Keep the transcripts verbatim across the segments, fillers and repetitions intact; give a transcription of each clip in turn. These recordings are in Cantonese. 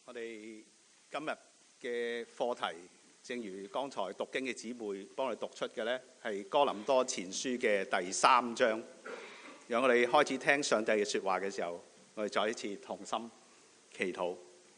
我哋今日嘅課題，正如剛才讀經嘅姊妹幫我哋讀出嘅呢，係哥林多前書嘅第三章。讓我哋開始聽上帝嘅說話嘅時候，我哋再一次同心祈禱。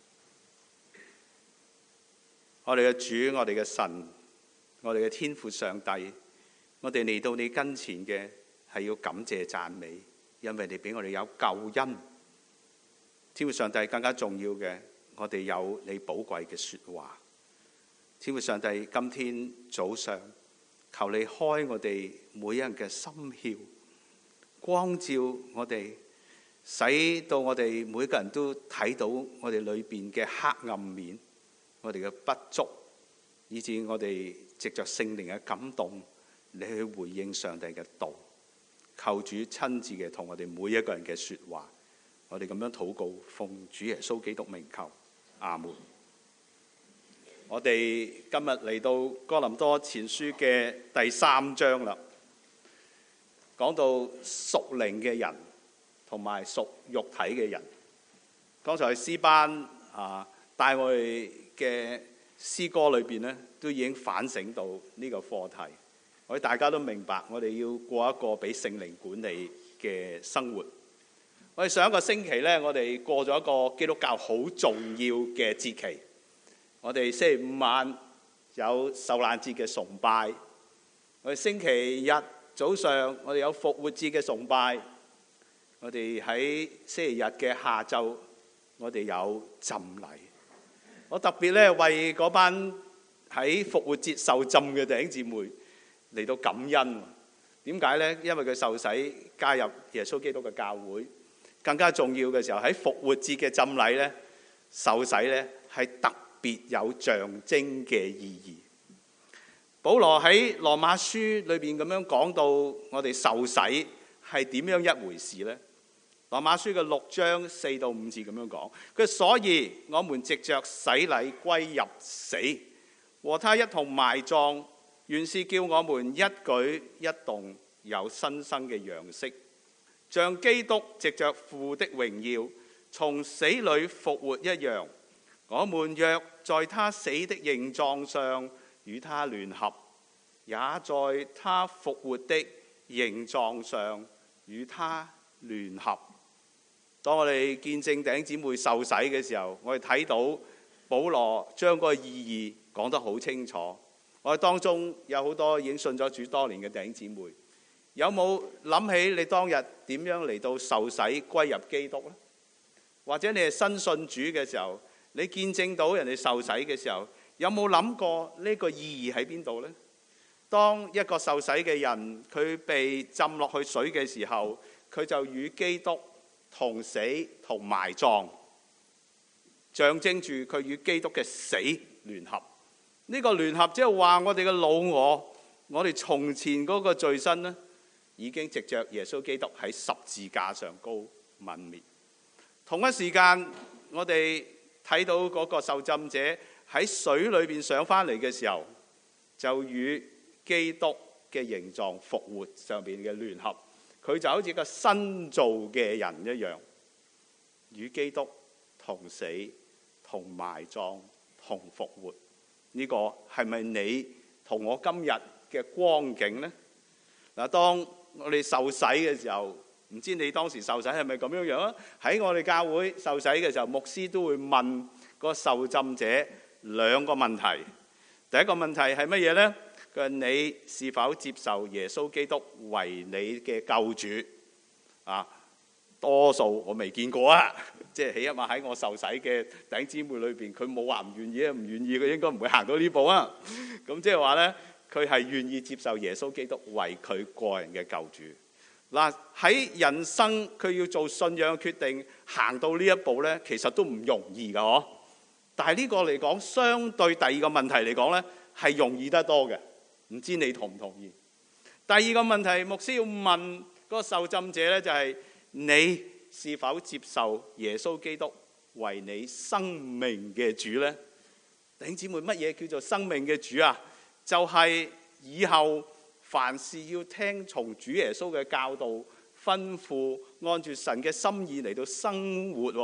我哋嘅主，我哋嘅神，我哋嘅天父上帝，我哋嚟到你跟前嘅係要感謝讚美，因為你俾我哋有救恩。天父上帝，更加重要嘅，我哋有你寶貴嘅說話。天父上帝，今天早上求你開我哋每一人嘅心竅，光照我哋，使到我哋每個人都睇到我哋裏邊嘅黑暗面，我哋嘅不足，以致我哋藉着聖靈嘅感動，你去回應上帝嘅道。求主親自嘅同我哋每一個人嘅說話。我哋咁樣禱告，奉主耶穌基督名求，阿門。我哋今日嚟到哥林多前書嘅第三章啦，講到屬靈嘅人同埋屬肉體嘅人。剛才詩班啊帶我哋嘅詩歌裏邊咧，都已經反省到呢個課題。我哋大家都明白，我哋要過一個俾聖靈管理嘅生活。我哋上一個星期咧，我哋過咗一個基督教好重要嘅節期。我哋星期五晚有受難節嘅崇拜，我哋星期日早上我哋有復活節嘅崇拜，我哋喺星期日嘅下晝我哋有浸禮。我特別咧為嗰班喺復活節受浸嘅弟兄姊妹嚟到感恩。點解咧？因為佢受洗加入耶穌基督嘅教會。更加重要嘅時候，喺復活節嘅浸禮咧，受洗咧係特別有象徵嘅意義。保羅喺羅馬書裏邊咁樣講到，我哋受洗係點樣一回事呢？羅馬書嘅六章四到五節咁樣講，佢所以我們藉着洗禮歸入死，和他一同埋葬，原是叫我們一舉一動有新生嘅樣式。像基督藉着父的榮耀從死裏復活一樣，我們若在他死的形狀上與他聯合，也在他復活的形狀上與他聯合。當我哋見證弟兄姊妹受洗嘅時候，我哋睇到保羅將嗰個意義講得好清楚。我哋當中有好多已經信咗主多年嘅弟兄姊妹，有冇諗起你當日點樣嚟到受洗歸入基督呢？或者你係新信主嘅時候，你見證到人哋受洗嘅時候，有冇諗過呢個意義喺邊度呢？當一個受洗嘅人，佢被浸落去水嘅時候，佢就與基督同死同埋葬，象徵住佢與基督嘅死聯合。呢個聯合即係話我哋嘅老我，我哋從前嗰個罪身呢，已經藉着耶穌基督喺十字架上高泯滅。同一時間，我哋睇到嗰個受浸者喺水裏邊上翻嚟嘅時候，就與基督嘅形狀復活上邊嘅聯合，佢就好似個新造嘅人一樣，與基督同死、同埋葬、同復活。呢個係咪你同我今日嘅光景呢？嗱，當我哋受洗嘅時候，唔知你當時受洗係咪咁樣樣啊？喺我哋教會受洗嘅時候，牧師都會問個受浸者兩個問題。第一個問題係乜嘢呢？佢話你是否接受耶穌基督為你嘅救主？啊，多數我未見過啊，即係起碼喺我受洗嘅弟兄姊妹裏邊，佢冇話唔願意啊，唔願意佢應該唔會行到呢步啊。咁即係話呢，佢係願意接受耶穌基督為佢個人嘅救主。嗱，喺人生佢要做信仰嘅決定，行到呢一步呢，其實都唔容易噶嗬。但係呢個嚟講，相對第二個問題嚟講呢，係容易得多嘅。唔知你同唔同意？第二個問題，牧師要問嗰個受浸者呢，就係你是否接受耶穌基督為你生命嘅主呢？弟兄姊妹，乜嘢叫做生命嘅主啊？就係以後凡事要聽從主耶穌嘅教導、吩咐，按住神嘅心意嚟到生活，嗰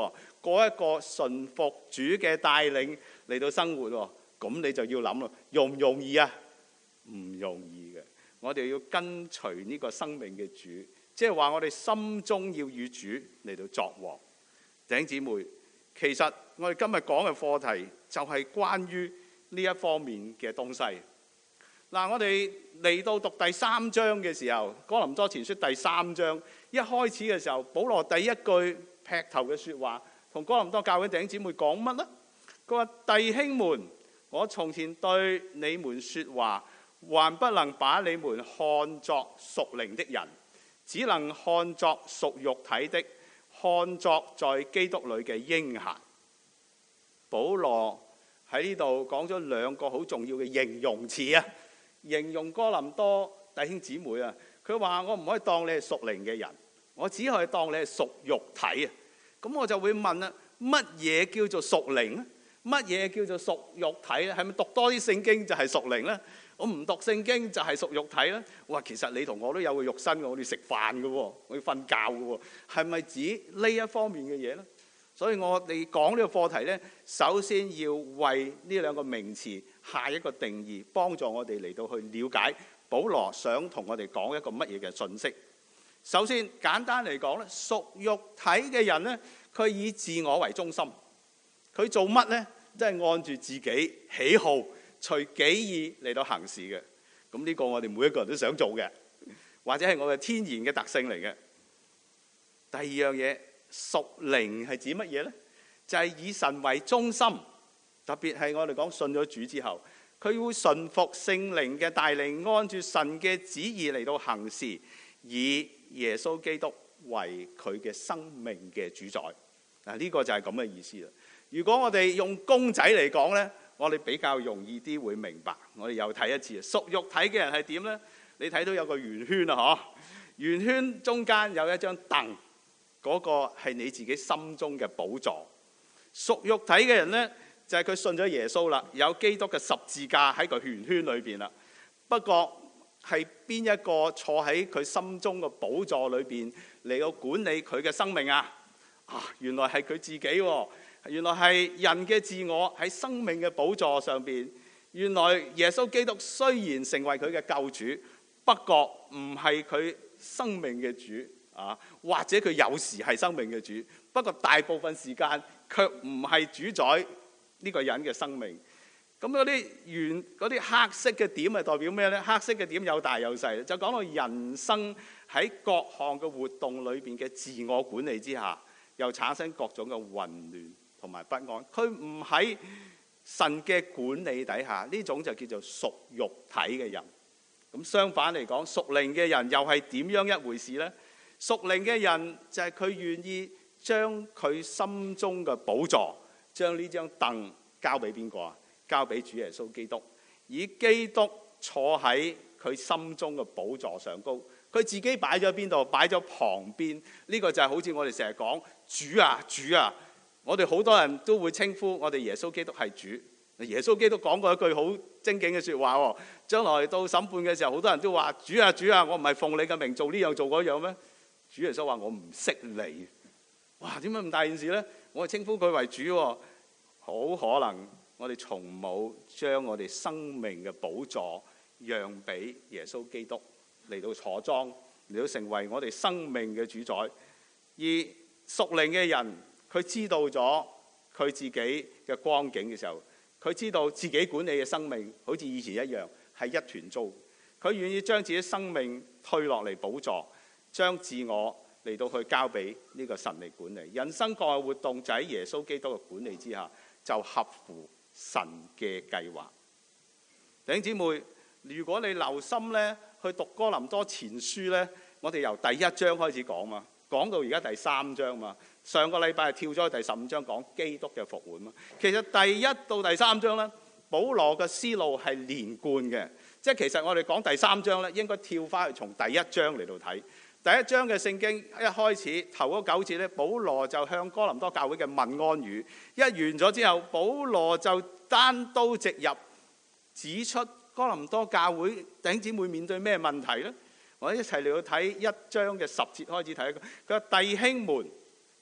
過一個順服主嘅帶領嚟到生活喎，咁你就要諗咯，容唔容易啊？唔容易嘅。我哋要跟隨呢個生命嘅主，即係話我哋心中要與主嚟到作王。弟兄姊妹，其實我哋今日講嘅課題就係關於呢一方面嘅東西。嗱，我哋嚟到讀第三章嘅時候，哥林多前書第三章一開始嘅時候，保羅第一句劈頭嘅說話同哥林多教會弟兄姊妹講乜呢？佢話：弟兄們，我從前對你們說話，還不能把你們看作屬靈的人，只能看作屬肉體的，看作在基督裏嘅嬰孩。保羅喺呢度講咗兩個好重要嘅形容詞啊，形容哥林多弟兄姊妹啊。佢話：我唔可以當你係屬靈嘅人，我只可以當你係屬肉體啊。咁我就會問啦，乜嘢叫做屬靈咧？乜嘢叫做屬肉體咧？係咪讀多啲聖經就係屬靈咧？我唔讀聖經就係屬肉體咧？哇！其實你同我都有個肉身嘅，我哋食飯嘅喎，我要瞓覺嘅喎，係咪指呢一方面嘅嘢咧？所以我哋講呢個課題咧，首先要為呢兩個名詞下一個定義，幫助我哋嚟到去了解保羅想同我哋講一個乜嘢嘅信息。首先簡單嚟講咧，屬肉體嘅人咧，佢以自我為中心，佢做乜咧？即係按住自己喜好、隨己意嚟到行事嘅。咁呢個我哋每一個人都想做嘅，或者係我嘅天然嘅特性嚟嘅。第二樣嘢，屬靈係指乜嘢呢？就係以神為中心，特別係我哋講信咗主之後，佢會順服聖靈嘅帶領，按住神嘅旨意嚟到行事，以耶穌基督為佢嘅生命嘅主宰。嗱，呢個就係咁嘅意思啦。如果我哋用公仔嚟講呢，我哋比較容易啲會明白。我哋又睇一次，屬肉體嘅人係點呢？你睇到有個圓圈啊，嗬，圓圈中間有一張凳，嗰個係你自己心中嘅寶座。屬肉體嘅人呢，就係佢信咗耶穌啦，有基督嘅十字架喺個圓圈裏邊啦。不過係邊一個坐喺佢心中嘅寶座裏邊嚟到管理佢嘅生命啊？啊，原來係佢自己喎。原來係人嘅自我喺生命嘅寶座上邊。原來耶穌基督雖然成為佢嘅救主，不過唔係佢生命嘅主啊，或者佢有時係生命嘅主，不過大部分時間卻唔係主宰呢個人嘅生命。咁嗰啲圓嗰啲黑色嘅點係代表咩呢？黑色嘅點有大有細，就講到人生喺各項嘅活動裏邊嘅自我管理之下，又產生各種嘅混亂同埋不安。佢唔喺神嘅管理底下，呢種就叫做屬肉體嘅人。咁相反嚟講，屬靈嘅人又係點樣一回事呢？屬靈嘅人就係佢願意將佢心中嘅寶座，將呢張凳交俾邊個啊？交俾主耶穌基督，以基督坐喺佢心中嘅寶座上高，佢自己擺咗邊度？擺咗旁邊。呢個就係好似我哋成日講主啊主啊，我哋好多人都會稱呼我哋耶穌基督係主。耶穌基督講過一句好精警嘅說話喎，將來到審判嘅時候，好多人都話主啊主啊，我唔係奉你嘅名做呢樣做嗰樣咩？主耶穌話我唔識你。哇，點解咁大件事呢？我哋稱呼佢為主喎，好可能我哋從冇將我哋生命嘅寶座讓俾耶穌基督嚟到坐莊，嚟到成為我哋生命嘅主宰。而屬靈嘅人，佢知道咗佢自己嘅光景嘅時候，佢知道自己管理嘅生命好似以前一樣係一團糟。佢願意將自己生命退落嚟寶座，將自我嚟到去交俾呢個神嚟管理。人生各個活動就喺耶穌基督嘅管理之下，就合乎神嘅計劃。弟兄姊妹，如果你留心咧，去讀哥林多前書咧，我哋由第一章開始講嘛，講到而家第三章嘛。上個禮拜係跳咗去第十五章講基督嘅復活嘛。其實第一到第三章咧，保羅嘅思路係連貫嘅，即係其實我哋講第三章咧，應該跳翻去從第一章嚟到睇。第一章嘅聖經一開始頭嗰九節咧，保羅就向哥林多教會嘅問安語，一完咗之後，保羅就單刀直入指出哥林多教會弟兄姊妹面對咩問題呢？我哋一齊嚟到睇一章嘅十節開始睇，佢話弟兄們，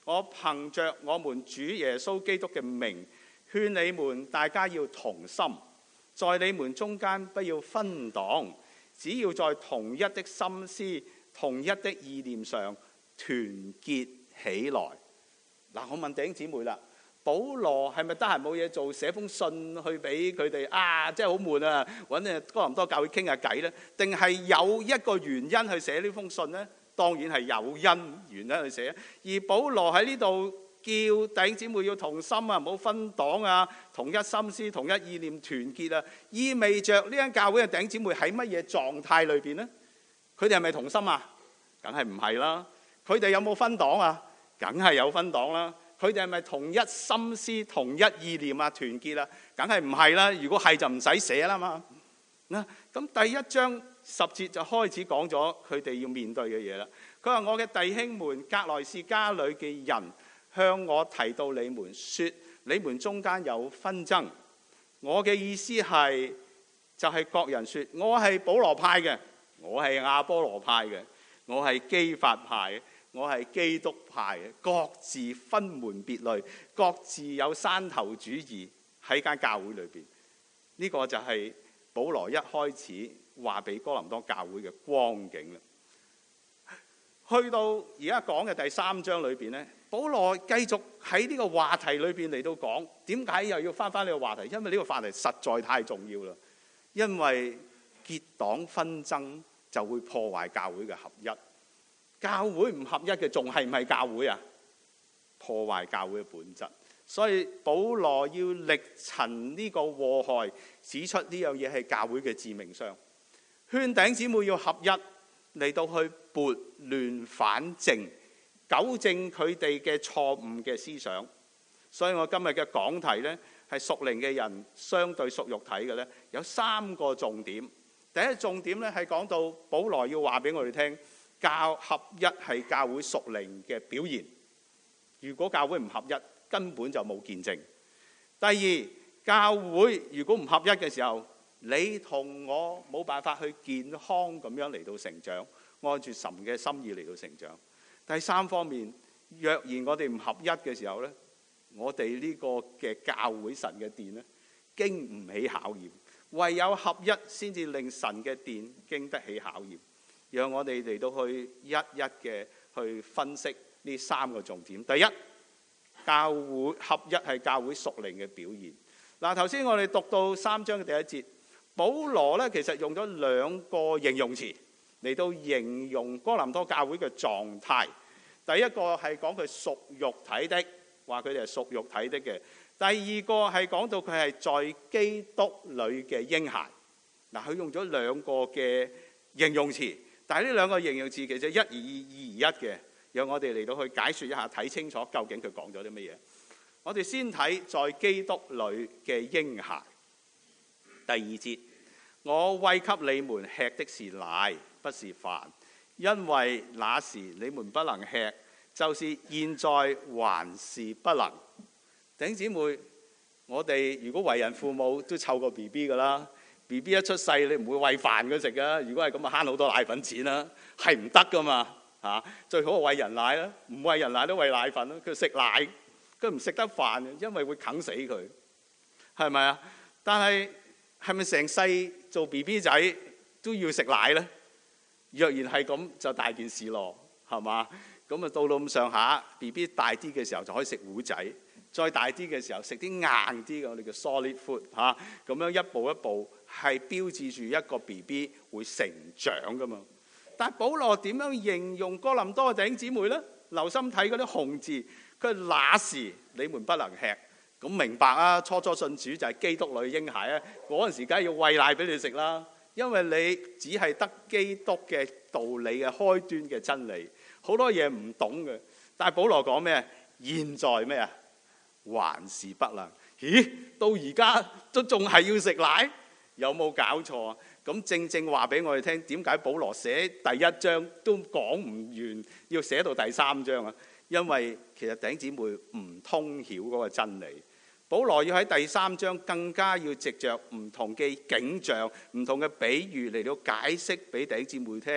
我憑着我們主耶穌基督嘅名，勸你們大家要同心，在你們中間不要分黨，只要在同一的心思、同一的意念上團結起來。嗱，我問弟兄姊妹啦，保羅係咪得閒冇嘢做，寫封信去俾佢哋啊？真係好悶啊，揾誒哥林多教會傾下偈呢？定係有一個原因去寫呢封信呢？當然係有因原因去寫。而保羅喺呢度叫弟兄姊妹要同心啊，唔好分黨啊，同一心思、同一意念團結啊，意味着呢間教會嘅弟兄姊妹喺乜嘢狀態裏邊呢？佢哋係咪同心啊？梗係唔係啦。佢哋有冇分黨啊？梗係有分黨啦。佢哋係咪同一心思、同一意念啊？團結啊？梗係唔係啦。如果係就唔使寫啦嘛。嗱，咁第一章十節就開始講咗佢哋要面對嘅嘢啦。佢話：我嘅弟兄們，革來氏家裏嘅人向我提到你們，說你們中間有紛爭。我嘅意思係，就係、是、各人說，我係保羅派嘅，我係亞波羅派嘅，我係基法派嘅，我係基督派嘅，各自分門別類，各自有山頭主義喺間教會裏邊。呢、這個就係保羅一開始話俾哥林多教會嘅光景啦。去到而家講嘅第三章裏邊呢，保羅繼續喺呢個話題裏邊嚟到講，點解又要翻翻呢個話題？因為呢個話題實在太重要啦。因為結黨紛爭就會破壞教會嘅合一。教會唔合一嘅，仲係唔係教會啊？破壞教會嘅本質。所以保羅要力陳呢個禍害，指出呢樣嘢係教會嘅致命傷。勸弟兄姊妹要合一，嚟到去撥亂反正，糾正佢哋嘅錯誤嘅思想。所以我今日嘅講題呢，係屬靈嘅人相對屬肉體嘅呢，有三個重點。第一重點呢，係講到保羅要話俾我哋聽，教合一係教會屬靈嘅表現。如果教會唔合一，根本就冇見證。第二，教會如果唔合一嘅時候，你同我冇辦法去健康咁樣嚟到成長，按住神嘅心意嚟到成長。第三方面，若然我哋唔合一嘅時候呢，我哋呢個嘅教會神嘅殿呢，經唔起考驗。唯有合一先至令神嘅殿經得起考驗。讓我哋嚟到去一一嘅去分析呢三個重點。第一，教會合一係教會屬靈嘅表現。嗱，頭先我哋讀到三章嘅第一節，保羅咧其實用咗兩個形容詞嚟到形容哥林多教會嘅狀態。第一個係講佢屬肉體的，話佢哋係屬肉體的嘅。第二個係講到佢係在基督裏嘅嬰孩。嗱，佢用咗兩個嘅形容詞，但係呢兩個形容詞其實一而二，二而一嘅。讓我哋嚟到去解説一下，睇清楚究竟佢講咗啲乜嘢。我哋先睇在基督裏嘅嬰孩。第二節，我餵給你們吃的是奶，不是飯，因為那時你們不能吃，就是現在還是不能。弟兄姊妹，我哋如果為人父母都湊過 B B 噶啦 ，B B 一出世你唔會餵飯佢食噶，如果係咁啊慳好多奶粉錢啦，係唔得噶嘛。啊、最好係餵人奶啦，唔餵人奶都餵奶粉啦。佢食奶，佢唔食得飯，因為會啃死佢，係咪啊？但係係咪成世做 B B 仔都要食奶呢？若然係咁，就大件事咯，係嘛？咁啊到到咁上下 B B 大啲嘅時候就可以食糊仔，再大啲嘅時候食啲硬啲嘅，我哋叫 solid food 嚇、啊。咁樣一步一步係標誌住一個 B B 會成長噶嘛。但係保羅點樣形容哥林多嘅弟兄姊妹呢？留心睇嗰啲紅字，佢那時你們不能吃，咁明白啊？初初信主就係基督裏嬰孩啊！嗰陣時梗係要餵奶俾你食啦，因為你只係得基督嘅道理嘅開端嘅真理，好多嘢唔懂嘅。但係保羅講咩？現在咩啊？還是不能？咦？到而家都仲係要食奶？有冇搞錯啊？咁正正話俾我哋聽，點解保羅寫第一章都講唔完，要寫到第三章啊？因為其實弟兄姊妹唔通曉嗰個真理。保羅要喺第三章更加要藉着唔同嘅景象、唔同嘅比喻嚟到解釋俾弟兄姊妹聽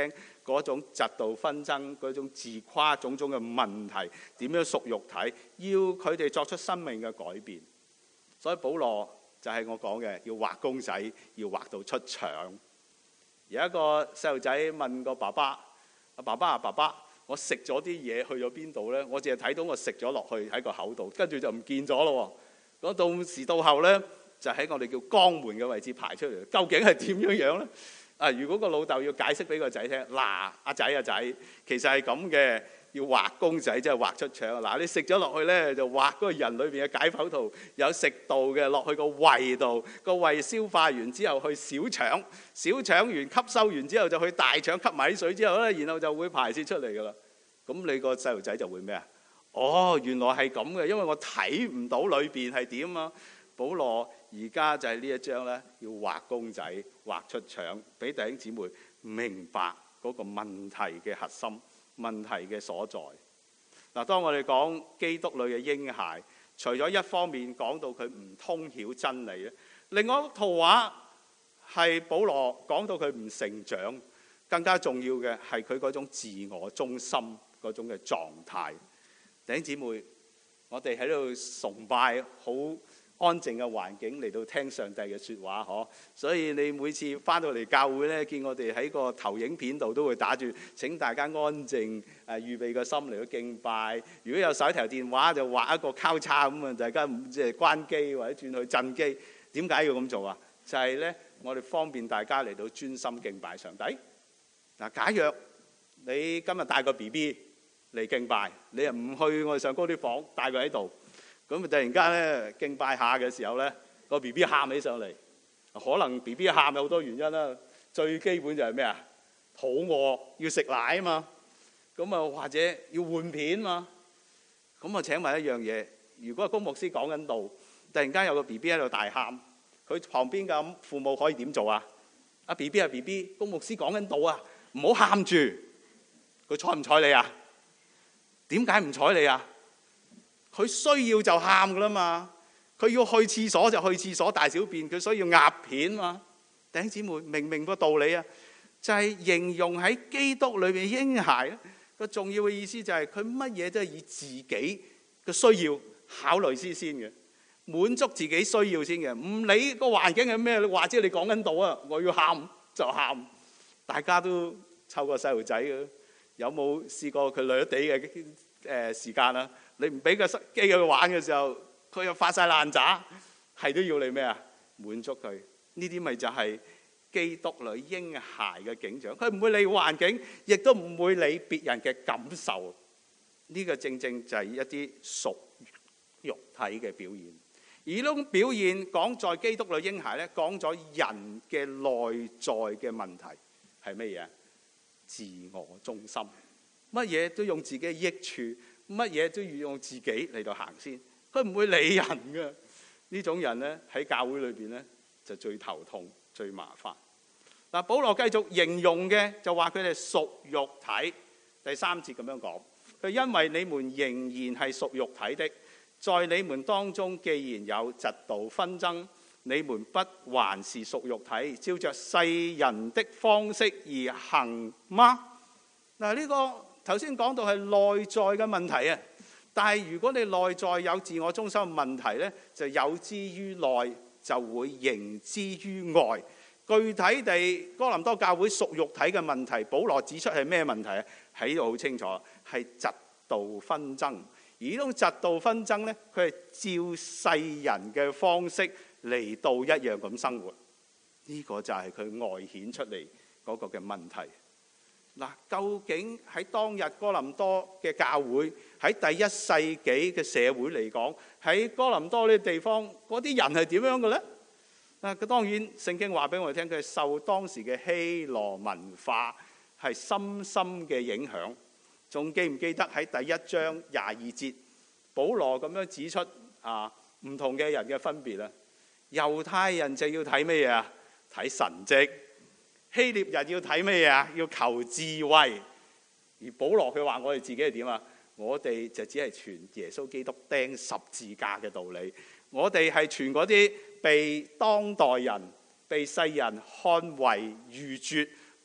嗰種嫉妒紛爭、嗰種自誇種種嘅問題，點樣屬肉體，要佢哋作出生命嘅改變。所以保羅就係我講嘅，要畫公仔，要畫到出腸。有一個細路仔問個爸爸：阿爸爸啊，爸爸，我食咗啲嘢去咗邊度咧？我淨係睇到我食咗落去喺個口度，跟住就唔見咗咯。咁到時到後咧，就喺我哋叫肛門嘅位置排出嚟，究竟係點樣樣咧？啊！如果個老豆要解釋俾個仔聽，嗱，阿仔阿仔，其實係咁嘅，要畫公仔，即係畫出腸。嗱，你食咗落去咧，就畫嗰個人裏邊嘅解剖圖，有食道嘅落去個胃度，個胃消化完之後去小腸，小腸完吸收完之後就去大腸吸埋啲水之後咧，然後就會排泄出嚟噶啦。咁你個細路仔就會咩啊？哦，原來係咁嘅，因為我睇唔到裏邊係點啊！保羅而家就係呢一章咧，要畫公仔，畫出腸，俾弟兄姊妹明白嗰個問題嘅核心、問題嘅所在。嗱，當我哋講基督裏嘅嬰孩，除咗一方面講到佢唔通曉真理咧，另外一幅圖畫係保羅講到佢唔成長，更加重要嘅係佢嗰種自我中心嗰種嘅狀態。弟兄姊妹，我哋喺度崇拜，好安靜嘅環境嚟到聽上帝嘅説話，嗬！所以你每次翻到嚟教會咧，見我哋喺個投影片度都會打住請大家安靜，誒預備個心嚟到敬拜。如果有手提電話就畫一個交叉咁啊，大家即係關機或者轉去震機。點解要咁做啊？就係咧，我哋方便大家嚟到專心敬拜上帝。嗱，假若你今日帶個 B B 嚟敬拜，你又唔去我哋上高啲房，帶佢喺度。咁啊！突然間咧敬拜下嘅時候咧，個 B B 喊起上嚟，可能 B B 喊有好多原因啦。最基本就係咩啊？肚餓要食奶啊嘛。咁啊，或者要換片嘛。咁啊，請問一樣嘢：如果公牧師講緊道，突然間有個 B B 喺度大喊，佢旁邊嘅父母可以點做啊？啊 B B 係 B B， 公牧師講緊道啊，唔好喊住。佢睬唔睬你啊？點解唔睬你啊？佢需要就喊噶啦嘛，佢要去廁所就去廁所大小便，佢需要壓片嘛。弟兄姊妹明唔明個道理啊？就係、是、形容喺基督裏邊嬰孩咧個重要嘅意思就係佢乜嘢都係以自己嘅需要考慮先先嘅，滿足自己需要先嘅，唔理個環境係咩，或者你講緊道啊，我要喊就喊。大家都湊個細路仔嘅，有冇試過佢累地嘅誒時間啊？你唔俾個機佢玩嘅時候，佢又發晒爛渣，係都要你咩啊？滿足佢。呢啲咪就係基督裏嬰孩嘅景象。佢唔會理環境，亦都唔會理別人嘅感受。呢、這個正正就係一啲屬肉體嘅表現。而呢種表現講在基督裏嬰孩咧，講咗人嘅內在嘅問題係乜嘢？自我中心，乜嘢都用自己嘅益處。乜嘢都要用自己嚟到行先，佢唔會理人嘅。呢種人咧喺教會裏邊咧就最頭痛、最麻煩。嗱，保羅繼續形容嘅就話佢哋屬肉體。第三節咁樣講，佢因為你們仍然係屬肉體的，在你們當中既然有嫉妒紛爭，你們不還是屬肉體，照着世人的方式而行嗎？嗱，呢個頭先講到係內在嘅問題啊，但係如果你內在有自我中心嘅問題咧，就有之於內，就會形之於外。具體地，哥林多教會屬肉體嘅問題，保羅指出係咩問題啊？喺度好清楚，係嫉妒紛爭。而呢種嫉妒紛爭咧，佢係照世人嘅方式嚟到一樣咁生活。呢、這個就係佢外顯出嚟嗰個嘅問題。嗱，究竟喺當日哥林多嘅教會，喺第一世紀嘅社會嚟講，喺哥林多呢啲地方，嗰啲人係點樣嘅咧？嗱，佢當然聖經話俾我哋聽，佢係受當時嘅希羅文化係深深嘅影響。仲記唔記得喺第一章廿二節，保羅咁樣指出啊，唔同嘅人嘅分別啊？猶太人就要睇咩嘢啊？睇神蹟。希臘人要睇咩啊？要求智慧。而保羅佢話我哋自己係點啊？我哋就只係傳耶穌基督釘十字架嘅道理。我哋係傳嗰啲被當代人、被世人看為愚拙、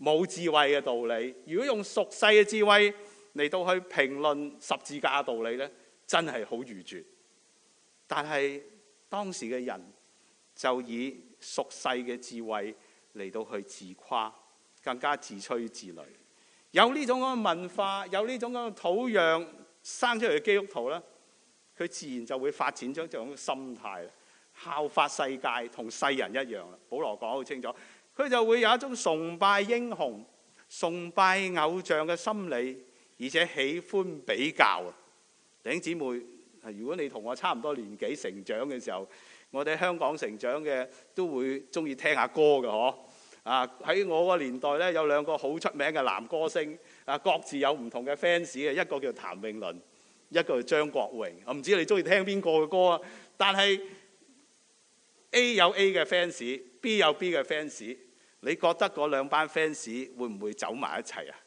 冇智慧嘅道理。如果用俗世嘅智慧嚟到去評論十字架嘅道理呢，真係好愚拙。但係當時嘅人就以俗世嘅智慧嚟到去自誇，更加自吹自擂。有呢種咁嘅文化，有呢種咁嘅土壤生出嚟嘅基督徒呢，佢自然就會發展咗一種心態，效法世界，同世人一樣啦。保羅講好清楚，佢就會有一種崇拜英雄、崇拜偶像嘅心理，而且喜歡比較啊！弟兄姊妹，如果你同我差唔多年紀成長嘅時候，我哋喺香港成長嘅都會中意聽下歌嘅嗬。啊，喺我個年代咧，有兩個好出名嘅男歌星，啊，各自有唔同嘅 fans 嘅，一個叫譚詠麟，一個叫張國榮。我唔知你中意聽邊個嘅歌啊？但係 A 有 A 嘅 fans，B 有 B 嘅 fans， 你覺得嗰兩班 fans 會唔會走埋一齊啊？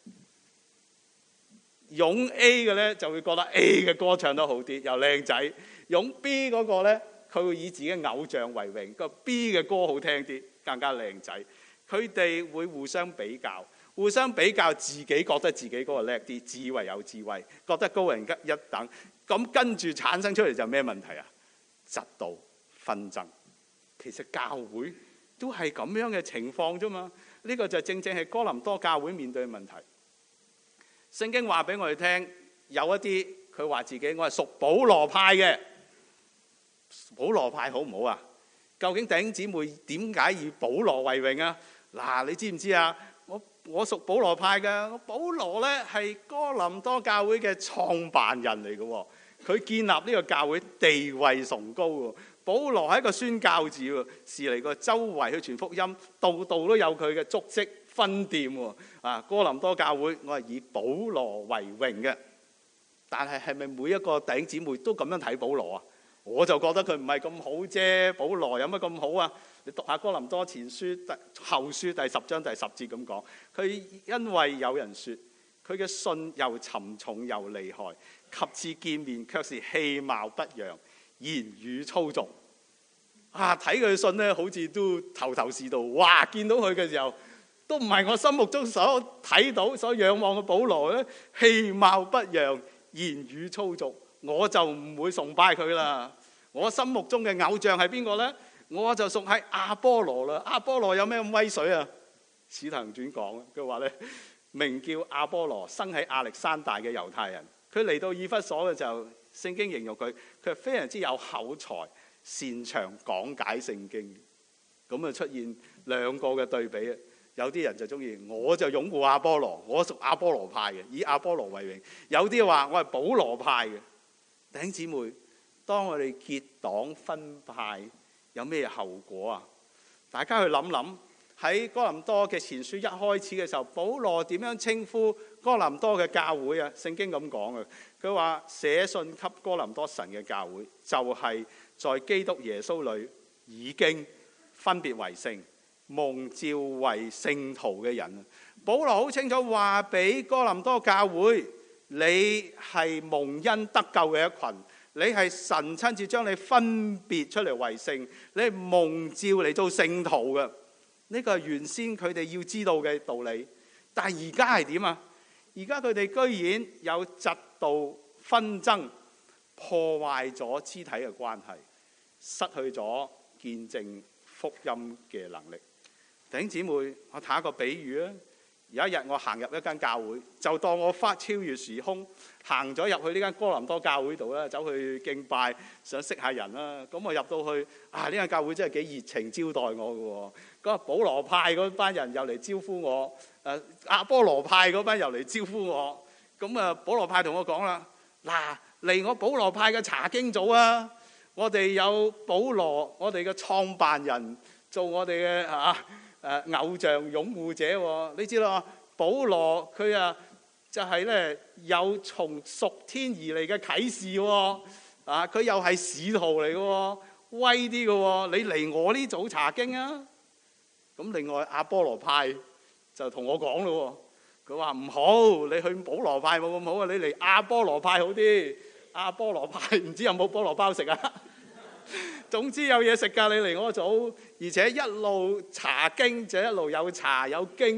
擁 A 嘅咧就會覺得 A 嘅歌唱得好啲，又靚仔；擁 B 嗰個咧，佢會以自己偶像為榮，個 B 嘅歌好聽啲，更加靚仔。佢哋會互相比較，互相比較，自己覺得自己嗰個叻啲，自以為有智慧，覺得高人一等。咁跟住產生出嚟就咩問題啊？嫉妒、紛爭。其實教會都係咁樣嘅情況啫嘛。呢個就正正係哥林多教會面對嘅問題。聖經話俾我哋聽，有一啲佢話自己我係屬保羅派嘅。保羅派好唔好啊？究竟弟兄姊妹點解以保羅為榮啊？嗱，你知唔知啊？我我屬保羅派嘅，保羅咧係哥林多教會嘅創辦人嚟嘅，佢建立呢個教會地位崇高喎。保羅係一個宣教士喎，是嚟個周圍去傳福音，度度都有佢嘅足跡分店喎。啊，哥林多教會我係以保羅為榮嘅，但係係咪每一個弟兄姊妹都咁樣睇保羅啊？我就覺得佢唔係咁好啫。保羅有乜咁好啊？你讀下哥林多前書後書第十章第十節咁講，佢因為有人說佢嘅信又沉重又厲害，及至見面卻是氣貌不揚，言語粗俗。啊，睇佢嘅信咧，好似都頭頭是道。哇！見到佢嘅時候，都唔係我心目中所睇到、所仰望嘅保羅咧，氣貌不揚，言語粗俗。我就唔會崇拜佢啦。我心目中嘅偶像係邊個呢？我就屬係亞波羅啦。亞波羅有咩咁威水啊？使徒行傳講，佢話咧，名叫亞波羅，生喺亞歷山大嘅猶太人。佢嚟到以弗所嘅時候，聖經形容佢，佢係非常之有口才，擅長講解聖經。咁啊出現兩個嘅對比啊。有啲人就中意，我就擁護亞波羅，我屬亞波羅派嘅，以亞波羅為榮。有啲話我係保羅派嘅。弟兄姊妹，當我哋結黨分派有咩後果啊？大家去諗諗，喺哥林多嘅前書一開始嘅時候，保羅點樣稱呼哥林多嘅教會啊？聖經咁講嘅，佢話寫信給哥林多神嘅教會，就係、是、在基督耶穌裏已經分別為聖、蒙召為聖徒嘅人。保羅好清楚話俾哥林多教會，你係蒙恩得救嘅一群，你係神親自將你分別出嚟為聖，你係蒙召嚟做聖徒嘅。呢個係原先佢哋要知道嘅道理。但係而家係點啊？而家佢哋居然有嫉妒、紛爭，破壞咗肢體嘅關係，失去咗見證福音嘅能力。弟兄姊妹，我睇一個比喻啊。有一日我行入一間教會，就當我發超越時空，行咗入去呢間哥林多教會度啦，走去敬拜，想識下人啦。咁我入到去，啊，呢間教會真係幾熱情招待我嘅喎。嗰個保羅派嗰班人又嚟招呼我，誒亞波羅派嗰班又嚟招呼我。咁啊，保羅派同我講啦，嗱，嚟我保羅派嘅查經組啊，我哋有保羅，我哋嘅創辦人做我哋嘅嚇。誒偶像擁護者喎，你知道保羅佢啊就係咧有從屬天而嚟嘅啟示喎，啊佢又係使徒嚟嘅喎，威啲嘅喎，你嚟我呢組查經啊。咁另外亞波羅派就同我講咯，佢話唔好，你去保羅派冇咁好啊，你嚟亞波羅派好啲。亞波羅派唔知有冇菠蘿包食啊？總之有嘢食㗎，你嚟我組，而且一路查經就一路有茶有經嚟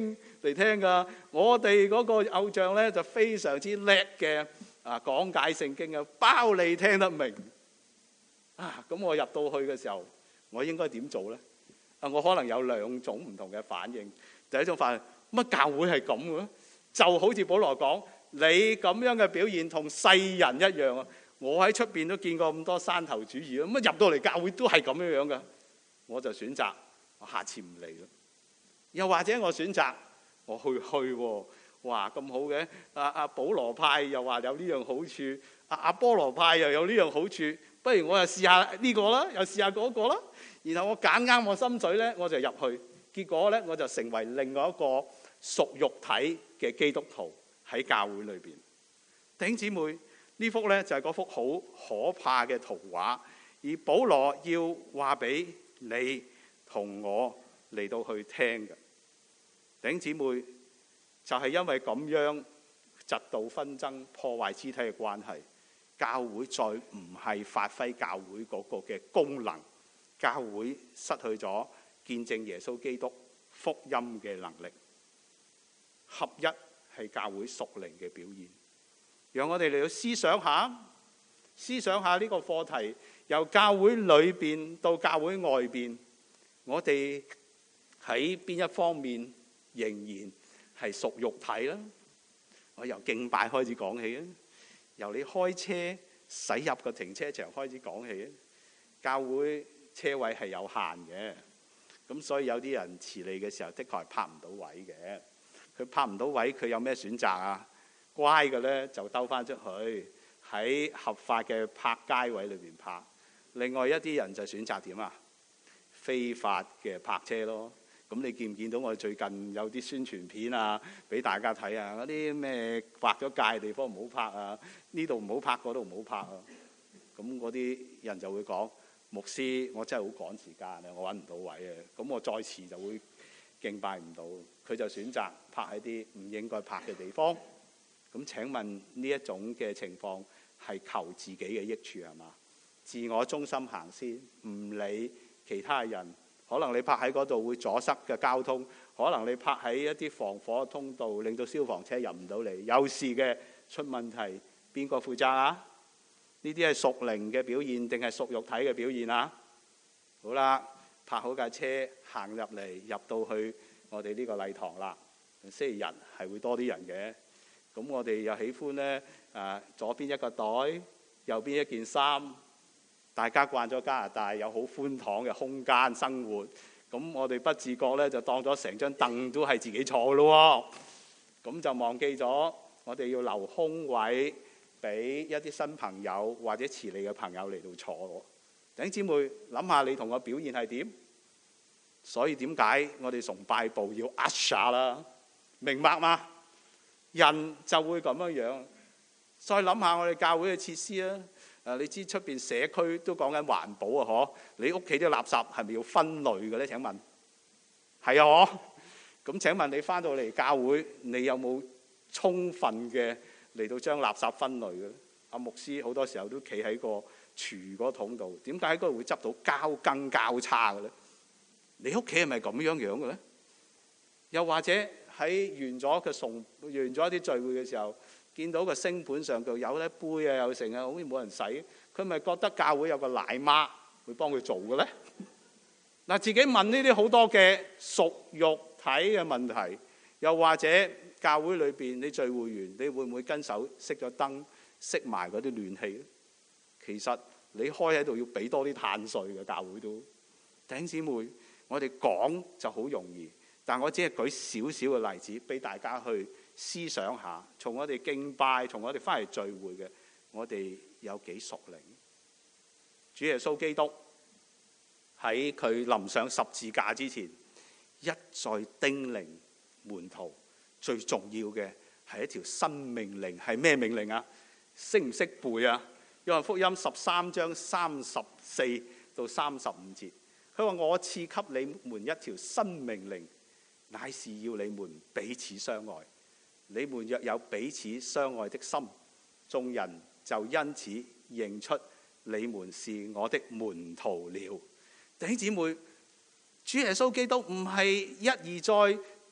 嚟聽噶。我哋嗰個偶像咧就非常之叻嘅啊，講解聖經啊，包你聽得明啊。咁我入到去嘅時候，我應該點做咧？啊，我可能有兩種唔同嘅反應。第一種反應，乜教會係咁嘅？就好似保羅講，你咁樣嘅表現同世人一樣啊！我喺出邊都見過咁多山頭主義啊，咁入到嚟教會都係咁樣樣噶。我就選擇我下次唔嚟咯。又或者我選擇我去去喎，哇咁好嘅！阿阿保羅派又話有呢樣好處，阿阿波羅派又有呢樣好處，不如我又試下呢個啦，又試下嗰個啦。然後我揀啱我心水咧，我就入去。結果咧，我就成為另外一個屬肉體嘅基督徒喺教會裏邊。弟兄姊妹，呢幅咧就係嗰幅好可怕嘅圖畫，而保羅要話俾你同我嚟到去聽嘅。弟兄姊妹，就係因為咁樣嫉妒紛爭、破壞肢體嘅關係，教會再唔係發揮教會嗰個嘅功能，教會失去咗見證耶穌基督福音嘅能力。合一係教會屬靈嘅表現。讓我哋嚟到思想下，思想下呢個課題，由教會裏邊到教會外邊，我哋喺邊一方面仍然係屬肉體啦？我由敬拜開始講起啊，由你開車駛入個停車場開始講起啊。教會車位係有限嘅，咁所以有啲人遲嚟嘅時候，的確係泊唔到位嘅。佢泊唔到位，佢有咩選擇啊？乖嘅咧就兜翻出去喺合法嘅泊街位裏邊泊。另外一啲人就選擇點啊？非法嘅泊車咯。咁你見唔見到我哋最近有啲宣傳片啊，俾大家睇啊？嗰啲咩劃咗界地方唔好泊啊，呢度唔好泊，嗰度唔好泊啊。咁嗰啲人就會講：牧師，我真係好趕時間啊，我揾唔到位啊。咁我再遲就會敬拜唔到。佢就選擇泊喺啲唔應該泊嘅地方。咁請問呢一種嘅情況係求自己嘅益處係嘛？自我中心行先，唔理其他人。可能你泊喺嗰度會阻塞嘅交通，可能你泊喺一啲防火通道，令到消防車入唔到嚟。有事嘅出問題，邊個負責啊？呢啲係屬靈嘅表現定係屬肉體嘅表現啊？好啦，泊好架車行入嚟，入到去我哋呢個禮堂啦。星期日係會多啲人嘅，咁我哋又喜歡咧誒，左邊一個袋，右邊一件衫。大家慣咗加拿大有好寬敞嘅空間生活，咁我哋不自覺咧就當咗成張凳都係自己坐咯喎，咁就忘記咗我哋要留空位俾一啲新朋友或者遲嚟嘅朋友嚟到坐。弟兄姊妹，諗下你同我表現係點？所以點解我哋崇拜部要 usher 啦？明白嗎？人就會咁樣樣。再諗下我哋教會嘅設施啊！誒，你知出邊社區都講緊環保啊？嗬，你屋企啲垃圾係咪要分類嘅咧？請問係啊？嗬，咁請問你翻到嚟教會，你有冇充分嘅嚟到將垃圾分類嘅咧？阿牧師好多時候都企喺個廚嗰桶度，點解喺嗰度會執到交羹交叉嘅咧？你屋企係咪咁樣樣嘅咧？又或者喺完咗嘅崇完咗一啲聚會嘅時候，見到個星盤上度有啲杯啊，有成啊，好似冇人洗，佢咪覺得教會有個奶媽會幫佢做嘅咧？嗱，自己問呢啲好多嘅屬肉體嘅問題，又或者教會裏邊你聚會完，你會唔會跟手熄咗燈，熄埋嗰啲暖氣咧？其實你開喺度要俾多啲碳稅嘅，教會都。弟兄姊妹，我哋講就好容易，但我只係舉少少嘅例子俾大家去思想下，從我哋敬拜，從我哋翻嚟聚會嘅，我哋有幾屬靈？主耶穌基督喺佢臨上十字架之前，一再叮嚀門徒，最重要嘅係一條新命令，係咩命令啊？識唔識背啊？約翰福音十三章三十四到三十五節，佢話：我賜給你們一條新命令，乃是要你們彼此相愛。你們若有彼此相愛的心，眾人就因此認出你們是我的門徒了。弟兄姊妹，主耶穌基督唔係一而再、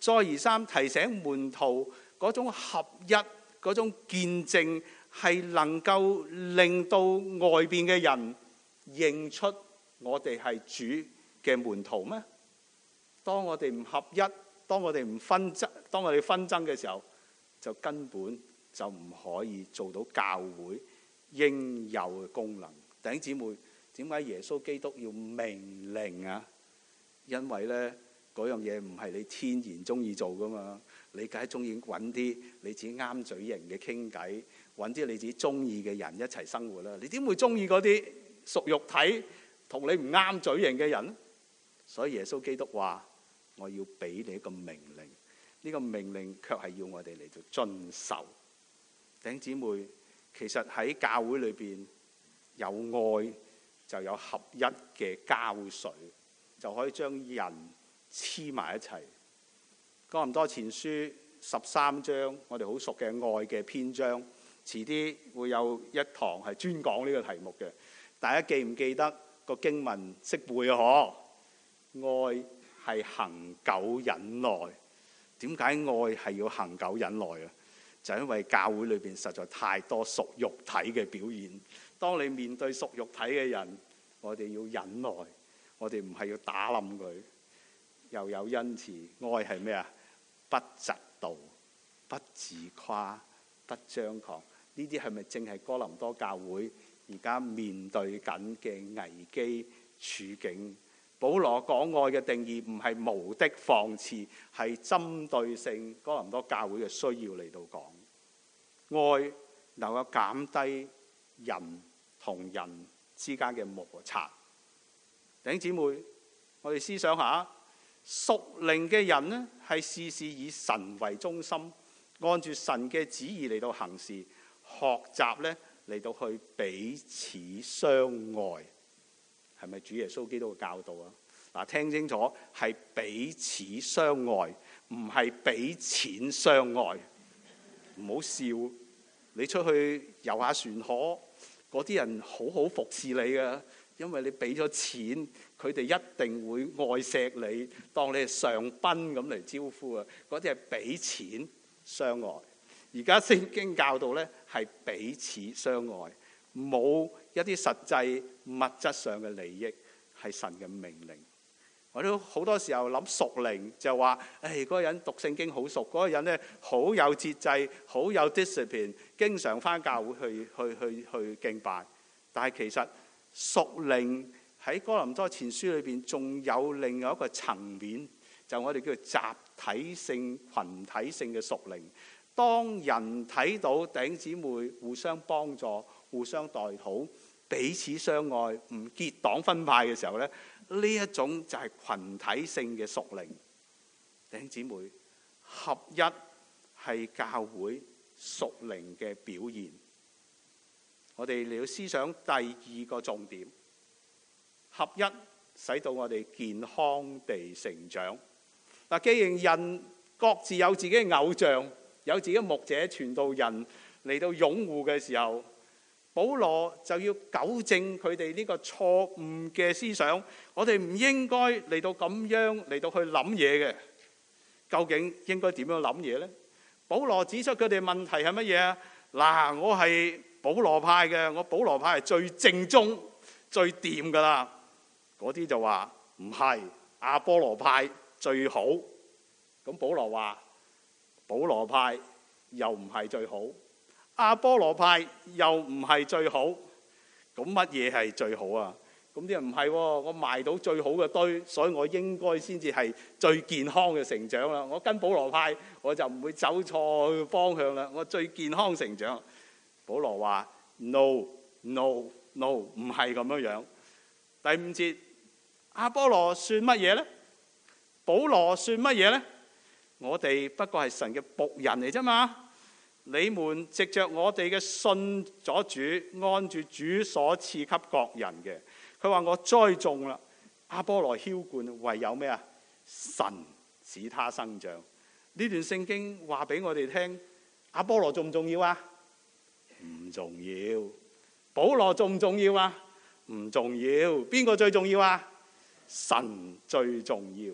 再而三提醒門徒嗰種合一、嗰種見證，係能夠令到外邊嘅人認出我哋係主嘅門徒咩？當我哋唔合一，當我哋唔紛爭，當我哋紛爭嘅時候，就根本就唔可以做到教會應有嘅功能。弟兄姊妹，點解耶穌基督要命令啊？因為咧嗰樣嘢唔係你天然中意做噶嘛，你梗係中意揾啲你自己啱嘴型嘅傾偈，揾啲你自己中意嘅人一齊生活啦。你點會中意嗰啲屬肉體同你唔啱嘴型嘅人？所以耶穌基督話：我要俾你一個命令，呢個命令卻係要我哋嚟到遵守。弟兄姊妹，其實喺教會裏邊有愛就有合一嘅交水，就可以將人黐埋一齊。哥林多前書十三章，我哋好熟嘅愛嘅篇章，遲啲會有一堂係專講呢個題目嘅。大家記唔記得個經文識背啊？嗬，愛係恒久忍耐。點解愛係要恒久忍耐啊？就因為教會裏邊實在太多屬肉體嘅表現。當你面對屬肉體嘅人，我哋要忍耐，我哋唔係要打冧佢，又有恩慈。愛係咩啊？不嫉妒，不自誇，不張狂。呢啲係咪正係哥林多教會而家面對緊嘅危機處境？保羅講愛嘅定義唔係無的放矢，係針對性哥林多教會嘅需要嚟到講。愛能夠減低人同人之間嘅摩擦。弟兄姊妹，我哋思想下，屬靈嘅人呢，係事事以神為中心，按住神嘅旨意嚟到行事，學習呢嚟到去彼此相愛。係咪主耶穌基督嘅教導啊？嗱，聽清楚，係彼此相愛，唔係俾錢相愛。唔好笑，你出去遊下船河，嗰啲人好好服侍你㗎，因為你俾咗錢，佢哋一定會愛錫你，當你係上賓咁嚟招呼啊！嗰啲係俾錢相愛。而家聖經教導咧係彼此相愛，冇一啲實際物質上嘅利益，係神嘅命令。我都好多時候諗屬靈就話，誒嗰個人讀聖經好熟，嗰個人咧好有節制，好有 discipline， 經常返教會去去去去敬拜。但係其實屬靈喺哥林多前書裏邊仲有另外一個層面，就我哋叫做集體性、群體性嘅屬靈。當人睇到弟兄姊妹互相幫助、互相代禱、彼此相愛，唔結黨分派嘅時候咧，呢一種就係群體性嘅屬靈。弟兄姊妹，合一係教會屬靈嘅表現。我哋嚟到思想第二個重點，合一使到我哋健康地成長。嗱，既然人各自有自己嘅偶像，有自己嘅牧者傳道人嚟到擁護嘅時候，保羅就要糾正佢哋呢個錯誤嘅思想。我哋唔應該嚟到咁樣嚟到去諗嘢嘅。究竟應該點樣諗嘢呢？保羅指出佢哋問題係乜嘢啊？嗱，我係保羅派嘅，我保羅派係最正宗、最掂噶啦。嗰啲就話唔係，亞波羅派最好。咁保羅話保羅派又唔係最好，亞波羅派又唔係最好。咁乜嘢係最好啊？咁啲人唔係喎，我賣到最好嘅堆，所以我應該先至係最健康嘅成長啦。我跟保羅派，我就唔會走錯方向啦。我最健康成長。保羅話 no no no， 唔係咁樣樣。第五節，亞波羅算乜嘢呢？保羅算乜嘢呢？我哋不過係神嘅僕人嚟啫嘛。你們藉着我哋嘅信咗主，按住主所賜給各人嘅。佢話我栽種啦，亞波羅澆灌，唯有咩啊？神使他生長。呢段聖經話俾我哋聽，亞波羅重唔重要啊？唔重要。保羅重唔重要啊？唔重要。邊個最重要啊？神最重要。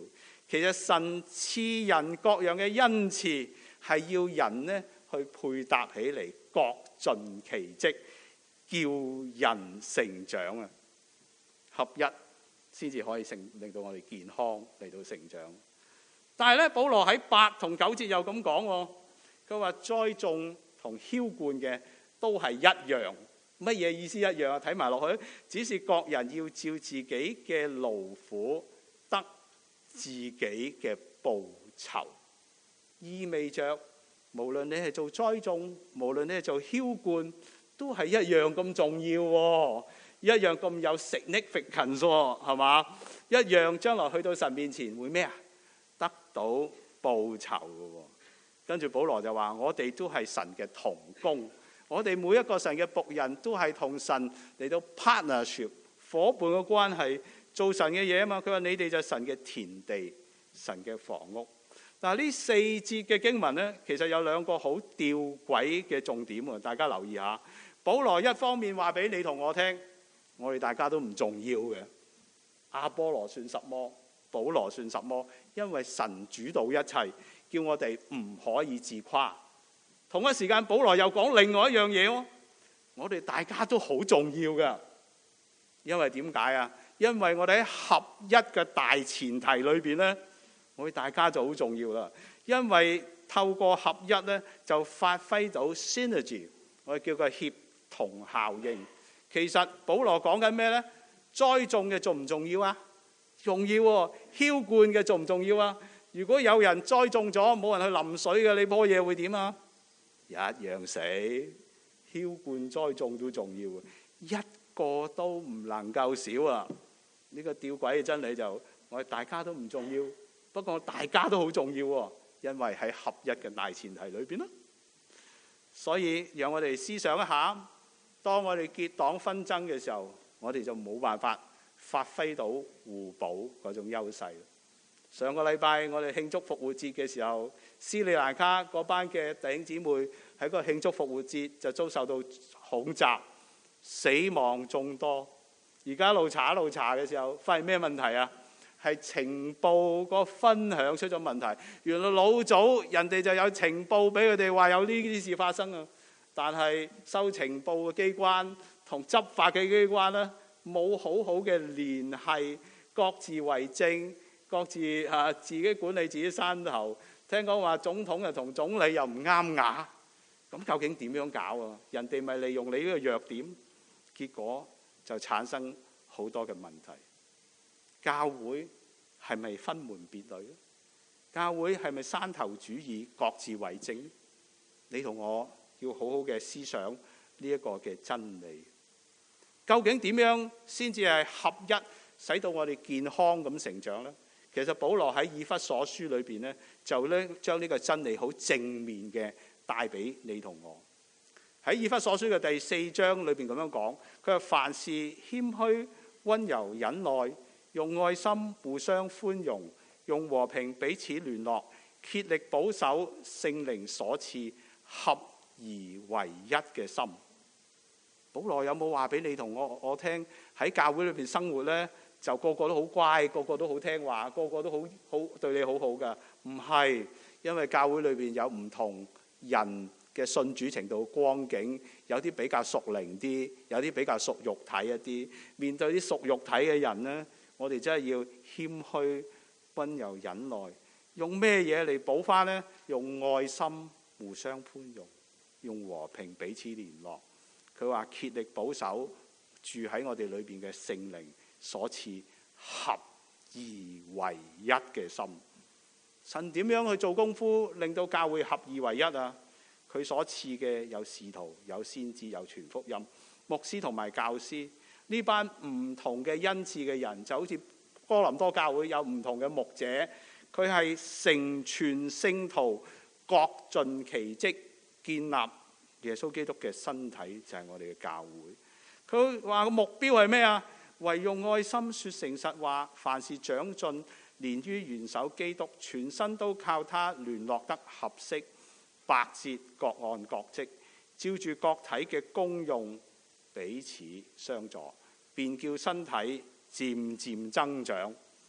其實神賜人各樣嘅恩賜，係要人呢去配搭起嚟，各盡其職，叫人成長啊！合一先至可以成令到我哋健康嚟到成長。但係咧，保羅喺八同九節又咁講，佢話栽種同澆灌嘅都係一樣。乜嘢意思一樣啊？睇埋落去，只是各人要照自己嘅勞苦得自己嘅報酬，意味着無論你係做栽種，無論你係做澆灌，都係一樣咁重要喎，一樣咁有 significance 喎，係嘛？一樣將來去到神面前會咩啊？得到報酬嘅喎。跟住保羅就話：我哋都係神嘅同工，我哋每一個神嘅僕人都係同神嚟到 partnership 夥伴嘅關係，做神嘅嘢啊嘛。佢話你哋就係神嘅田地，神嘅房屋。但係呢四節嘅經文呢，其實有兩個好吊詭嘅重點喎，大家留意下。保羅一方面話俾你同我聽，我哋大家都唔重要嘅，阿波羅算什麼？保羅算什麼？因為神主導一切，叫我哋唔可以自誇。同一時間，保羅又講另外一樣嘢喎，我哋大家都好重要嘅。因為點解啊？因為我哋喺合一嘅大前提裏邊呢，我哋大家就好重要啦。因為透過合一呢，就發揮到 synergy， 我哋叫佢協同效應。其實保羅講緊咩呢？栽種嘅重唔重要啊？重要喎。澆灌嘅重唔重要啊？如果有人栽種咗，冇人去淋水嘅，你棵嘢會點啊？一樣死。澆灌栽種都重要，一個都唔能夠少啊！呢個吊詭嘅真理就我哋大家都唔重要，不過大家都好重要喎，因為喺合一嘅大前提裏邊咯。所以讓我哋思想一下，當我哋結黨紛爭嘅時候，我哋就冇辦法發揮到互補嗰種優勢。上個禮拜我哋慶祝復活節嘅時候，斯里蘭卡嗰班嘅弟兄姊妹喺個慶祝復活節就遭受到恐襲，死亡眾多。而家一路查一路查嘅時候，發現咩問題啊？係情報個分享出咗問題。原來老早人哋就有情報俾佢哋話有呢啲事發生啊，但係收情報嘅機關同執法嘅機關呢，冇好好嘅聯繫，各自為政，各自啊自己管理自己山頭。聽講話總統又同總理又唔啱牙，咁究竟點樣搞啊？人哋咪利用你呢個弱點，結果就產生好多嘅問題。教會係咪分門別類？教會係咪山頭主義，各自為政？你同我要好好嘅思想呢一個嘅真理。究竟點樣先至係合一，使到我哋健康咁成長呢？其實保羅喺以弗所書裏邊呢，就咧將呢個真理好正面嘅帶俾你同我。喺以弗所書嘅第四章裏邊咁樣講，佢話凡事謙虛、溫柔、忍耐，用愛心互相寬容，用和平彼此聯絡，竭力保守聖靈所賜合而為一嘅心。保羅有冇話俾你同我我聽？喺教會裏邊生活呢，就個個都好乖，個個都好聽話，個個都好好對你好好噶？唔係，因為教會裏邊有唔同人嘅信主程度光景，有啲比較屬靈啲，有啲比較屬肉體一啲。面對啲屬肉體嘅人呢，我哋真係要謙虛、溫柔、忍耐。用咩嘢嚟補翻呢？用愛心互相寬容，用和平彼此聯絡。佢話竭力保守住喺我哋裏邊嘅聖靈所賜合而為一嘅心。神點樣去做功夫令到教會合而為一啊？佢所賜嘅有使徒、有先知、有傳福音、牧師同埋教師。呢班唔同嘅恩賜嘅人，就好似哥林多教會有唔同嘅牧者，佢係成全聖徒，各盡其職，建立耶穌基督嘅身體，就係我哋嘅教會。佢話個目標係咩啊？唯用愛心說誠實話，凡事長進，連於元首基督，全身都靠他聯絡得合適，百節各按各職，照住各體嘅功用彼此相助，便叫身體漸漸增長。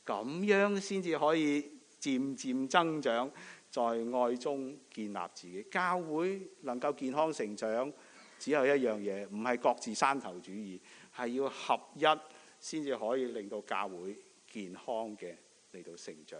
咁樣先至可以漸漸增長，在愛中建立自己。教會能夠健康成長，只有一樣嘢，唔係各自山頭主義，係要合一先至可以令到教會健康嘅嚟到成長。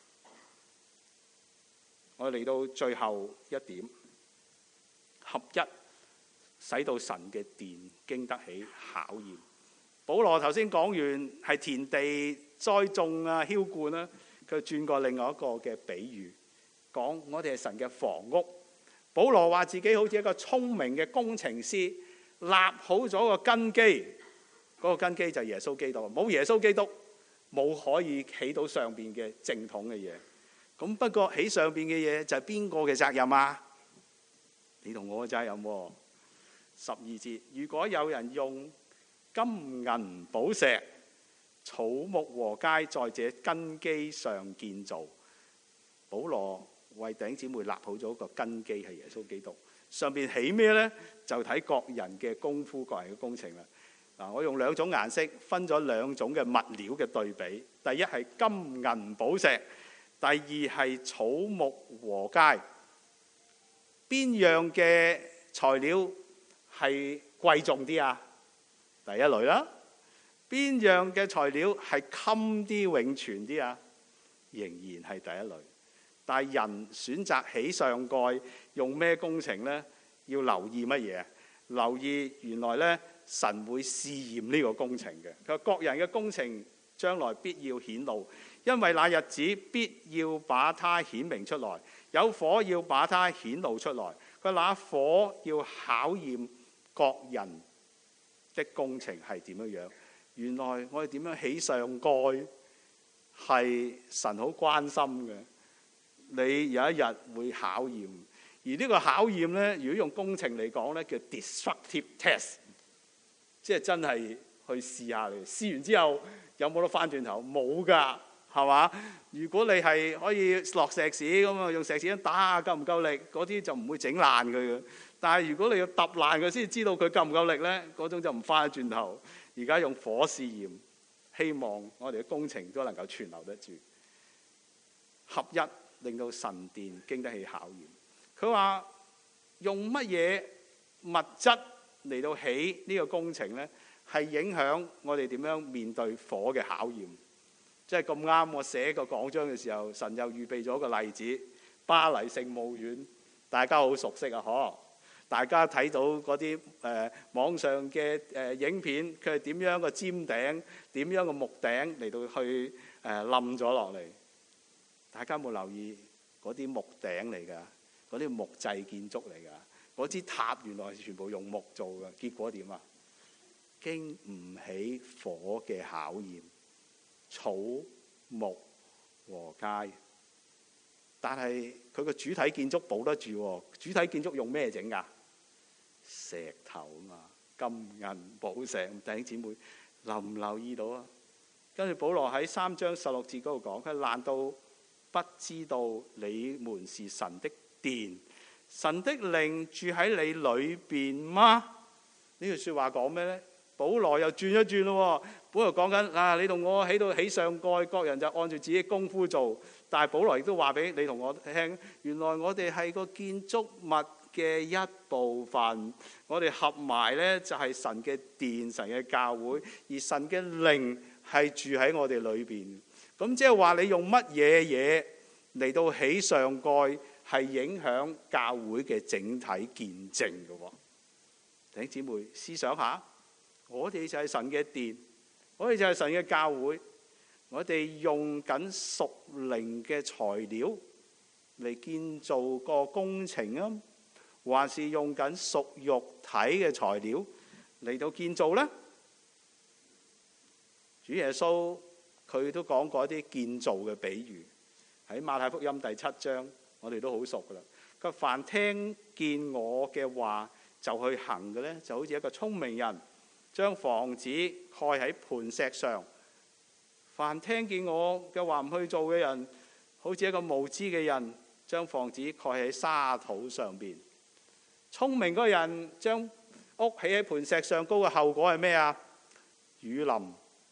我哋嚟到最後一點，合一使到神嘅殿經得起考驗。保羅頭先講完係田地栽種啊、澆灌啦，佢轉過另外一個嘅比喻，講我哋係神嘅房屋。保羅話自己好似一個聰明嘅工程師，立好咗個根基，嗰、那個根基就係耶穌基督。冇耶穌基督，冇可以起到上邊嘅正統嘅嘢。咁不過起上邊嘅嘢就係邊個嘅責任啊？你同我嘅責任喎。十二節，如果有人用金銀寶石、草木禾秸在這根基上建造，保羅為弟兄姊妹立好咗個根基係耶穌基督。上邊起咩呢？就睇各人嘅功夫、各人嘅工程啦。嗱，我用兩種顏色分咗兩種嘅物料嘅對比。第一係金銀寶石，第二係草木禾秸。邊樣嘅材料係貴重啲啊？第一類啦。邊樣嘅材料係襟啲、永存啲啊？仍然係第一類。但係人選擇起上蓋用咩工程呢？要留意乜嘢？留意原來咧，神會試驗呢個工程嘅。佢話各人嘅工程將來必要顯露，因為那日子必要把它顯明出來，有火要把它顯露出來。佢話那火要考驗各人的工程係點樣樣。原來我哋點樣起上蓋係神好關心嘅。你有一日會考驗，而呢個考驗咧，如果用工程嚟講咧，叫 destructive test， 即係真係去試下你。試完之後有冇得翻轉頭？冇㗎，係嘛？如果你係可以落石屎咁啊，用石屎一打夠唔夠力，嗰啲就唔會整爛佢嘅。但係如果你要揼爛佢先知道佢夠唔夠力咧，嗰種就唔翻轉頭。而家用火試驗，希望我哋嘅工程都能夠存留得住，合一。令到神殿經得起考驗。佢話用乜嘢物質嚟到起呢個工程呢？係影響我哋點樣面對火嘅考驗。即係咁啱，我寫個講章嘅時候，神又預備咗個例子，巴黎聖母院，大家好熟悉啊！嗬，大家睇到嗰啲誒網上嘅誒、呃、影片，佢係點樣個尖頂，點樣個木頂嚟到去誒冧咗落嚟。大家有冇留意嗰啲木頂嚟㗎？嗰啲木製建築嚟㗎？嗰支塔原來係全部用木做嘅，結果點啊？經唔起火嘅考驗，草木禾秸。但係佢個主體建築保得住喎。主體建築用咩整㗎？石頭啊嘛，金銀寶石。弟兄姊妹留唔留意到啊？跟住保羅喺三章十六節嗰度講，佢難道不知道你們是神的殿，神的靈住喺你裏邊嗎？呢句說話講咩呢？保羅又轉一轉咯。保羅講緊啊，你同我喺度起上蓋，各人就按住自己功夫做。但係保羅亦都話俾你同我聽，原來我哋係個建築物嘅一部分，我哋合埋呢，就係神嘅殿、神嘅教會，而神嘅靈係住喺我哋裏邊。咁即係話你用乜嘢嘢嚟到起上蓋，係影響教會嘅整體見證嘅。弟兄姊妹思想下，我哋就係神嘅殿，我哋就係神嘅教會，我哋用緊屬靈嘅材料嚟建造個工程啊，還是用緊屬肉體嘅材料嚟到建造呢？主耶穌佢都講過一啲建造嘅比喻，喺馬太福音第七章，我哋都好熟噶啦。佢凡聽見我嘅話就去行嘅咧，就好似一個聰明人將房子蓋喺磐石上。凡聽見我嘅話唔去做嘅人，好似一個無知嘅人將房子蓋喺沙土上邊。聰明嗰個人將屋起喺磐石上高嘅後果係咩啊？雨淋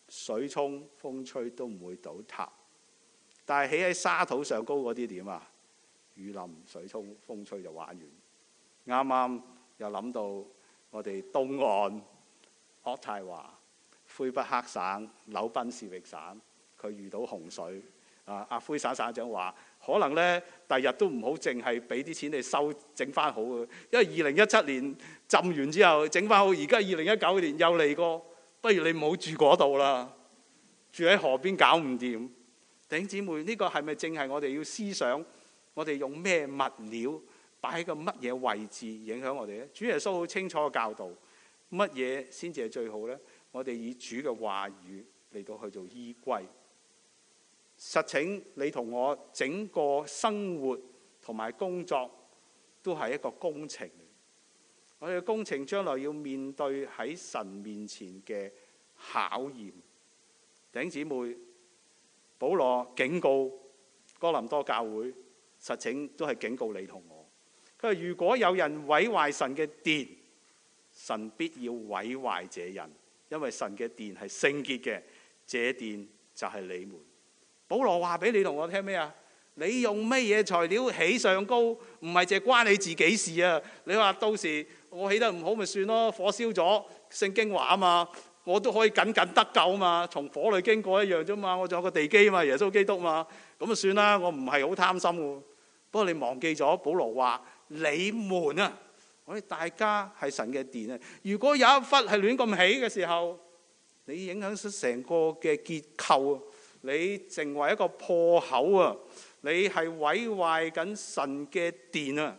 水沖風吹都唔會倒塌。但係起喺沙土上高嗰啲點啊？雨淋水沖風吹就玩完。啱啱又諗到我哋東岸渥太華、魁北克省、紐賓士域省，佢遇到洪水啊！阿魁省省長話：可能咧，第日都唔好淨係俾啲錢你收整翻好嘅，因為二零一七年浸完之後整翻好，而家二零一九年又嚟過，不如你唔好住嗰度啦，住喺河邊搞唔掂。弟兄姊妹，呢、這個係咪正係我哋要思想？我哋用咩物料擺喺個乜嘢位置影響我哋咧？主耶穌好清楚嘅教導，乜嘢先至係最好咧？我哋以主嘅話語嚟到去做依歸。實情你同我整個生活同埋工作都係一個工程。我哋嘅工程將來要面對喺神面前嘅考驗。弟兄姊妹，保羅警告哥林多教會，實情都係警告你同我。佢話：如果有人毀壞神嘅殿，神必要毀壞這人，因為神嘅殿係聖潔嘅，這殿就係你們。保羅話俾你同我聽咩啊？你用咩嘢材料起上高，唔係淨係關你自己事啊！你話到時我起得唔好咪算咯，火燒咗，聖經話啊嘛，我都可以緊緊得救啊嘛，從火裏經過一樣啫嘛，我仲有個地基啊嘛，耶穌基督嘛，咁就算啦，我唔係好貪心喎。不過你忘記咗，保羅話你們啊，我哋大家係神嘅殿啊！如果有一忽係亂咁起嘅時候，你影響咗成個嘅結構啊！你成為一個破口啊！你係毀壞緊神嘅殿啊！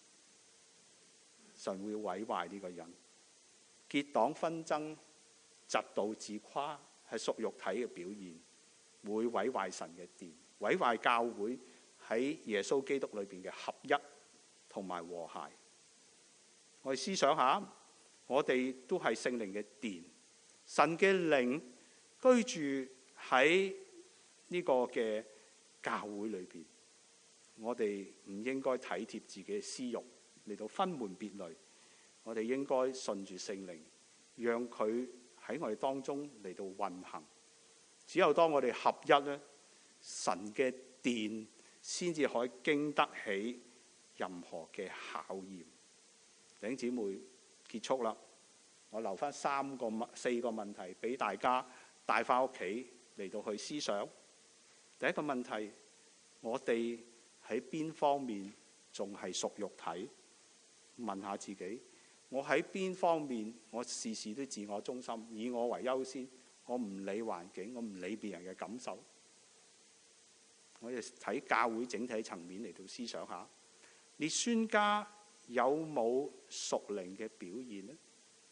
神會毀壞呢個人，結黨紛爭、嫉妒自誇，係屬肉體嘅表現，會毀壞神嘅殿，毀壞教會喺耶穌基督裏邊嘅合一同埋和諧。我哋思想下，我哋都係聖靈嘅殿，神嘅靈居住喺呢個嘅教會裏邊，我哋唔應該體貼自己嘅私欲嚟到分門別類，我哋應該順住聖靈，讓佢喺我哋當中嚟到運行。只有當我哋合一咧，神嘅殿先至可以經得起任何嘅考驗。弟兄姊妹，結束啦，我留翻三個四個問題俾大家帶翻屋企嚟到去思想。第一個問題，我哋喺邊方面仲係屬肉體？問下自己，我喺邊方面我事事都自我中心，以我為優先，我唔理環境，我唔理別人嘅感受。我哋睇教會整體層面嚟到思想下，列宣家有冇屬靈嘅表現呢？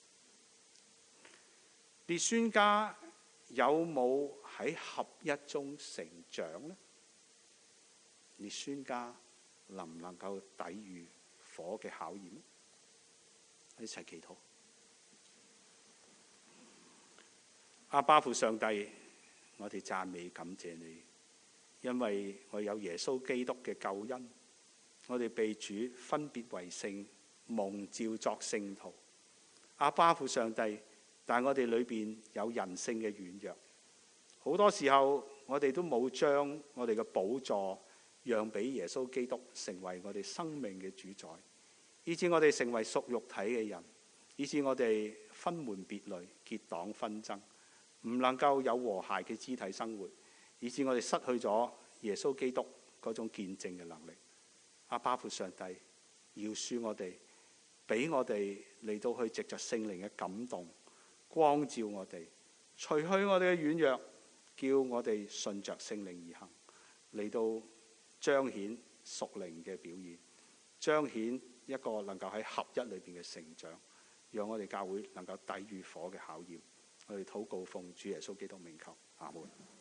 列宣家有冇喺合一中成長呢？列宣家能唔能夠抵禦火嘅考驗？一齊祈禱。阿爸父上帝，我哋讚美感謝你，因為我有耶穌基督嘅救恩，我哋被主分別為聖，蒙召作聖徒。阿爸父上帝，但我哋裏邊有人性嘅軟弱，好多時候我哋都冇將我哋嘅寶座讓俾耶穌基督成為我哋生命嘅主宰，以致我哋成為屬肉體嘅人，以致我哋分門別類、結黨紛爭，唔能夠有和諧嘅肢體生活，以致我哋失去咗耶穌基督嗰種見證嘅能力。阿爸父上帝，饒恕我哋，俾我哋嚟到去藉着聖靈嘅感動，光照我哋，除去我哋嘅軟弱，叫我哋順着聖靈而行，嚟到彰顯屬靈嘅表現，彰顯一個能夠喺合一裏邊嘅成長，讓我哋教會能夠抵禦火嘅考驗。我哋禱告奉主耶穌基督名求，阿門。